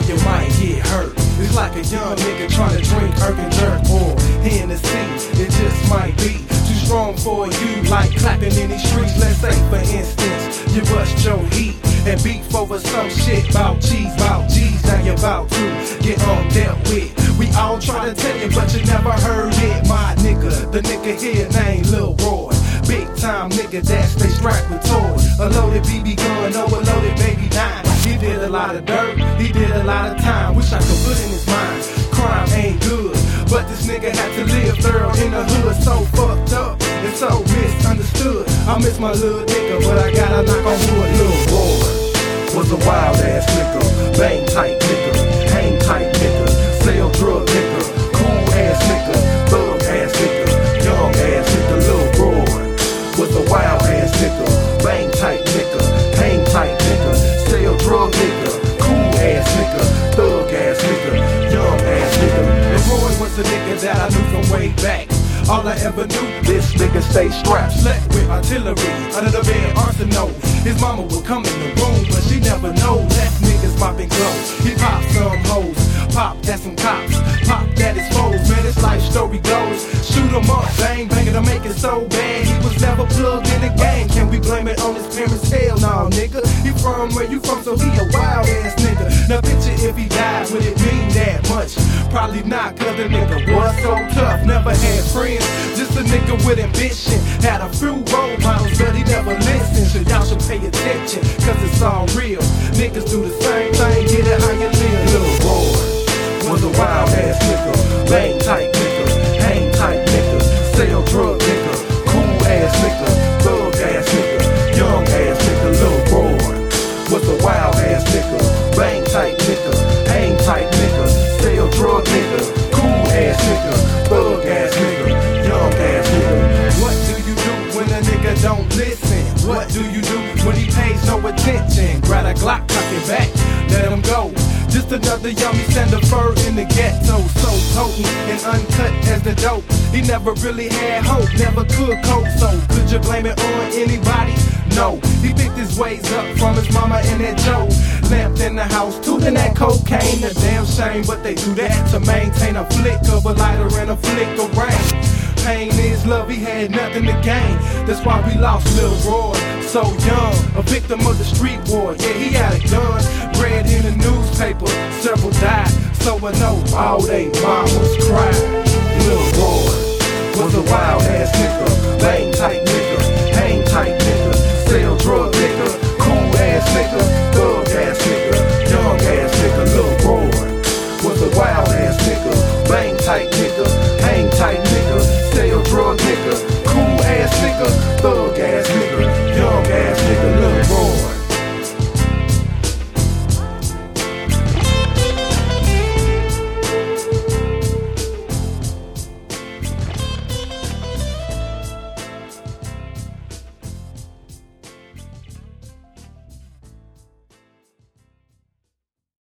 you might get hurt. It's like a young nigga trying to drink Erkin Jerk or Hennessy. It just might be too strong for you, like clapping in these streets. Let's say, for instance, you bust your heat and beef over some shit about cheese, about G's. Now you're about to get dealt with. We all try to tell you, but you never heard it. My nigga, the nigga here named Lil Roy. Big time nigga that stay strapped with toys. A loaded BB gun, overloaded baby 9. He did a lot of dirt, he did a lot of time. Wish I could put in his mind, crime ain't good, but this nigga had to live thorough in the hood. So fucked up and so misunderstood. I miss my little nigga, but I gotta knock on wood. Lil Roy was a wild ass nigga, bang tight nigga, hang tight nigga, sell drug nigga, cool ass nigga, thug ass nigga, young ass nigga. Lil Roy was a wild ass nigga, bang tight nigga, hang tight nigga, sell drug nigga, cool ass nigga, thug ass nigga, young ass nigga. Lil Roy was a nigga that I knew from way back. All I ever knew, this nigga stay strapped, slept with artillery, under the bed arsenal. His mama would come in the room, but she never know. Left niggas popping clothes, he popped some hoes, pop at some cops, pop at his foes. Man, his life story goes, shoot him up, bang, bang, to make it so bad. He was never plugged in the game. Can we blame it on his parents? Hell no, nigga. He from where you from, so he a wild ass nigga. Now picture if he died, would it mean that much? Probably not, cause the nigga was so tough. Never had friends, just a nigga with ambition. Had a few role models, but he never listened. So y'all should pay attention, cause it's all real. Niggas do the same thing, get it how you live. Lil Roy was a wild ass nigga, bang tight nigga, hang tight nigga, sell drug nigga, cool ass nigga, thug ass nigga, young ass nigga. Lil Roy was a wild ass nigga, bang tight nigga, hang tight nigga, sell drug nigga, cool ass nigga, thug ass nigga, young ass nigga. What do you do when a nigga don't listen? What do you do when he pays no attention? Grab a Glock, cock it back, let him go. Just another yummy sender fur in the ghetto. So potent and uncut as the dope. He never really had hope, never could cope. So could you blame it on anybody? No, he picked his ways up from his mama and that Joe. Lamped in the house, tooting that cocaine. A damn shame, but they do that to maintain a flick of a lighter and a flick of rain. Pain is love, he had nothing to gain. That's why we lost Lil Roy, so young, a victim of the street war. Yeah, he had a gun, read in the newspaper, several died, so I know all they mamas cried. Lil Roy was a wild ass nigga, bang tight nigga, hang tight nigga, sell drug nigga, cool ass nigga, thug ass nigga, young ass nigga. Lil Roy was a wild ass nigga, bang tight nigga, hang tight nigga, sell drug nigga, cool ass nigga, thug ass nigga, young ass nigga.